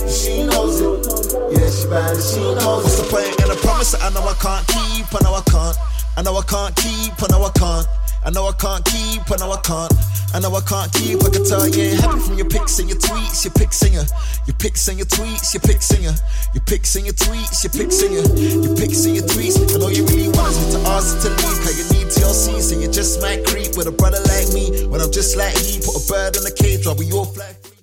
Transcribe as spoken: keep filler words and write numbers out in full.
she knows it. Yeah, she bad and she knows it. What's the point in a promise that I know I can't keep? I know I can't. I know I can't keep. I know I can't. I know I can't keep. I know I can't. I know I can't keep. I can tell you ain't happy from your pics and your tweets. Your pics and your, your pics and your tweets. Your pics and your, your pics and your tweets. Your pics and your, your pics and your tweets. And all you really want is me to ask you to leave, 'cause you need T L C, so you just might creep with a brother like me. When I'm just like he, put a bird in a cage while we all fly.